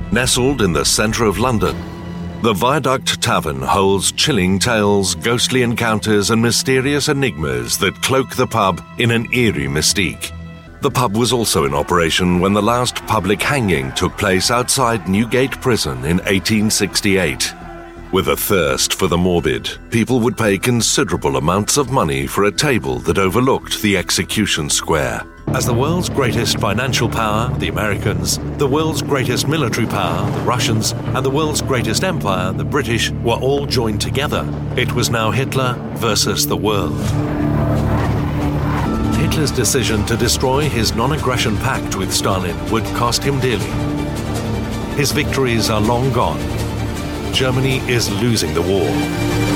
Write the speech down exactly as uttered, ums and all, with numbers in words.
Nestled in the centre of London, the Viaduct Tavern holds chilling tales, ghostly encounters and mysterious enigmas that cloak the pub in an eerie mystique. The pub was also in operation when the last public hanging took place outside Newgate Prison in eighteen sixty-eight. With a thirst for the morbid, people would pay considerable amounts of money for a table that overlooked the execution square. As the world's greatest financial power, the Americans, the world's greatest military power, the Russians, and the world's greatest empire, the British, were all joined together, it was now Hitler versus the world. Hitler's decision to destroy his non-aggression pact with Stalin would cost him dearly. His victories are long gone. Germany is losing the war.